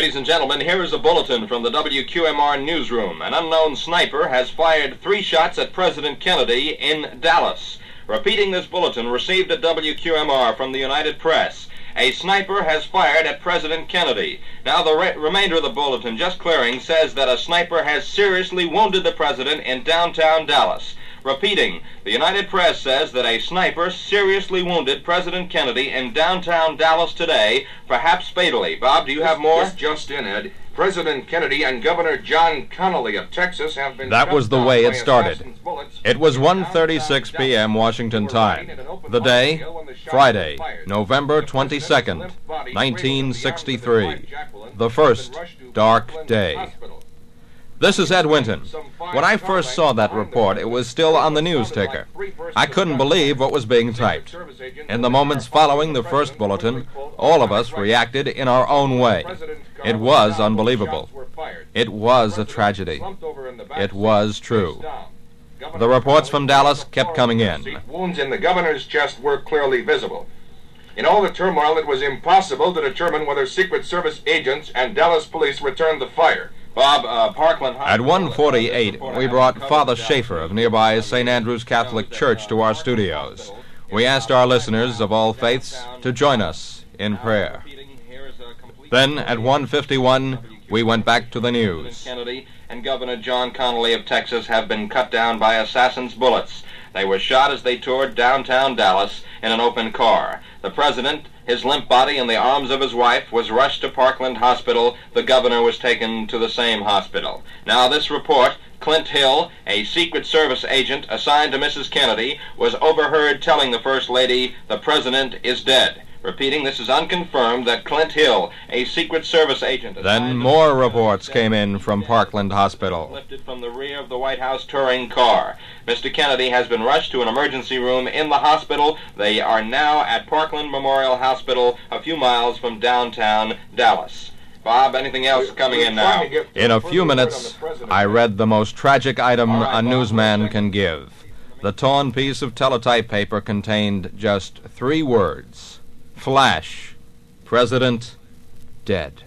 Ladies and gentlemen, here is a bulletin from the WQMR newsroom. An unknown sniper has fired 3 shots at President Kennedy in Dallas. Repeating this bulletin received at WQMR from the United Press. A sniper has fired at President Kennedy. Now the remainder of the bulletin, just clearing, says that a sniper has seriously wounded the president in downtown Dallas. Repeating, the United Press says that a sniper seriously wounded President Kennedy in downtown Dallas today, perhaps fatally. Bob, do you have more? Yes, just in, Ed. President Kennedy and Governor John Connally of Texas have been... That was the way it started. It was 1:36 p.m. Washington time. The day, Friday, November 22nd, 1963. The first dark day. This is Ed Winton. When I first saw that report, it was still on the news ticker. I couldn't believe what was being typed. In the moments following the first bulletin, all of us reacted in our own way. It was unbelievable. It was a tragedy. It was true. The reports from Dallas kept coming in. Wounds in the governor's chest were clearly visible. In all the turmoil, it was impossible to determine whether Secret Service agents and Dallas police returned the fire. Bob, Parkland... At 1:48, we brought Father Schaefer of nearby St. Andrew's Catholic Church to our studios. We asked our listeners of all faiths to join us in prayer. Then, at 1:51, we went back to the news. Kennedy and Governor John Connally of Texas have been cut down by assassins' bullets. They were shot as they toured downtown Dallas in an open car. The president, his limp body in the arms of his wife, was rushed to Parkland Hospital. The governor was taken to the same hospital. Now this report, Clint Hill, a Secret Service agent assigned to Mrs. Kennedy, was overheard telling the First Lady the president is dead. Repeating, this is unconfirmed that Clint Hill, a Secret Service agent... Then more reports came in from Parkland Hospital. ...lifted from the rear of the White House touring car. Mr. Kennedy has been rushed to an emergency room in the hospital. They are now at Parkland Memorial Hospital, a few miles from downtown Dallas. Bob, anything else coming in now? In a few minutes, I read the most tragic item a newsman can give. The torn piece of teletype paper contained just 3 words. Flash. President dead.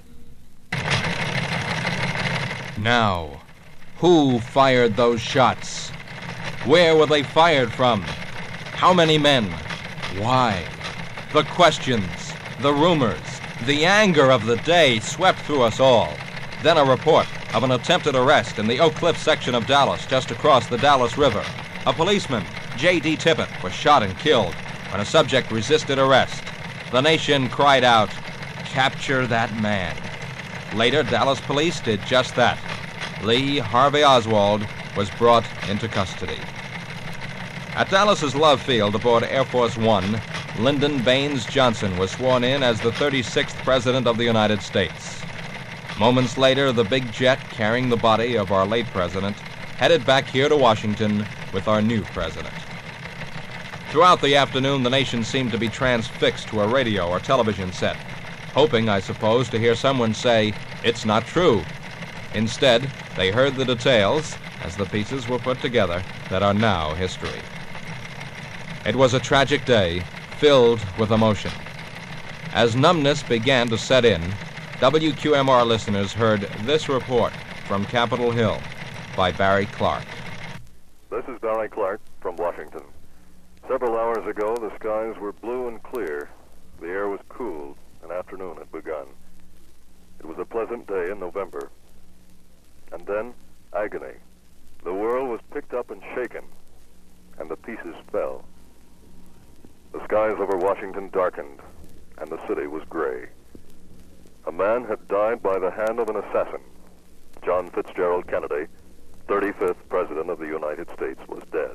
Now, who fired those shots? Where were they fired from? How many men? Why? The questions, the rumors, the anger of the day swept through us all. Then a report of an attempted arrest in the Oak Cliff section of Dallas, just across the Dallas River. A policeman, J.D. Tippett, was shot and killed when a subject resisted arrest. The nation cried out, "Capture that man." Later, Dallas police did just that. Lee Harvey Oswald was brought into custody. At Dallas's Love Field aboard Air Force One, Lyndon Baines Johnson was sworn in as the 36th President of the United States. Moments later, the big jet carrying the body of our late president headed back here to Washington with our new president. Throughout the afternoon, the nation seemed to be transfixed to a radio or television set, hoping, I suppose, to hear someone say, "It's not true." Instead, they heard the details, as the pieces were put together, that are now history. It was a tragic day, filled with emotion. As numbness began to set in, WQMR listeners heard this report from Capitol Hill by Barry Clark. This is Barry Clark from Washington. Several hours ago, the skies were blue and clear. The air was cool, and afternoon had begun. It was a pleasant day in November. And then, agony. The world was picked up and shaken, and the pieces fell. The skies over Washington darkened, and the city was gray. A man had died by the hand of an assassin. John Fitzgerald Kennedy, 35th President of the United States, was dead.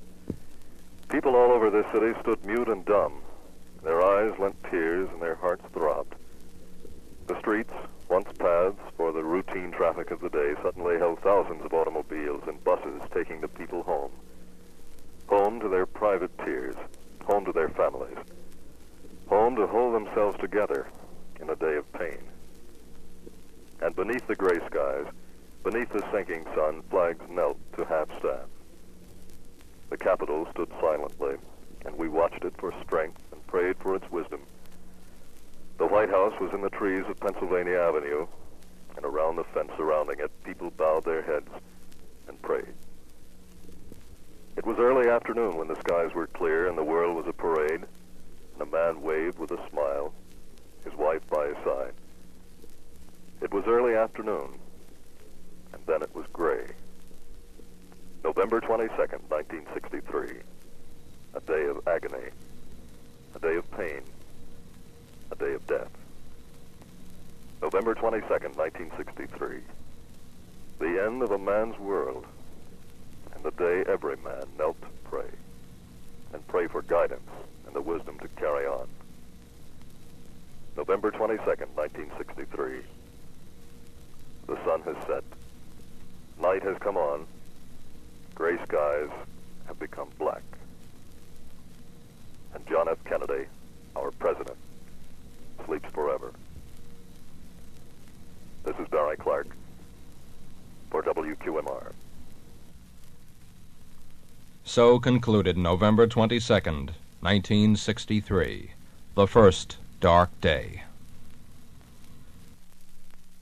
People all over this city stood mute and dumb. Their eyes lent tears and their hearts throbbed. The streets, once paths for the routine traffic of the day, suddenly held thousands of automobiles and buses taking the people home. Home to their private tears, home to their families, home to hold themselves together in a day of pain. And beneath the gray skies, beneath the sinking sun, flags knelt to half-staff. The Capitol stood silently, and we watched it for strength and prayed for its wisdom. The White House was in the trees of Pennsylvania Avenue, and around the fence surrounding it, people bowed their heads and prayed. It was early afternoon when the skies were clear and the world was a parade, and a man waved with a smile, his wife by his side. It was early afternoon, and then it was gray. November 22nd, 1963, a day of agony, a day of pain, a day of death. November 22nd, 1963, the end of a man's world, and the day every man knelt to pray for guidance and the wisdom to carry on. November 22nd, 1963, the sun has set, night has come on, gray skies have become black. And John F. Kennedy, our president, sleeps forever. This is Barry Clark for WQMR. So concluded November 22nd, 1963, the first dark day.